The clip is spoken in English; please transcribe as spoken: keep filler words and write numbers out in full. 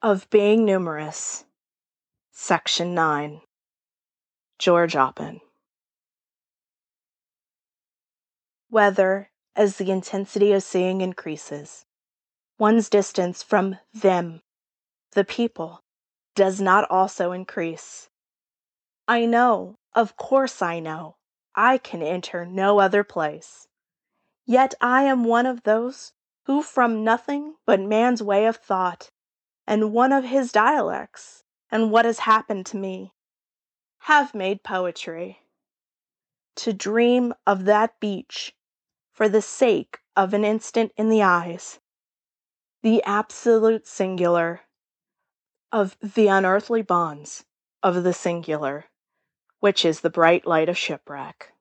Of Being Numerous, Section nine. George Oppen. Whether, as the intensity of seeing increases, one's distance from them, the people, does not also increase. I know, of course I know, I can enter no other place. Yet I am one of those who from nothing but man's way of thought, and one of his dialects, and what has happened to me, have made poetry. To dream of that beach, for the sake of an instant in the eyes, the absolute singular, of the unearthly bonds of the singular, which is the bright light of shipwreck.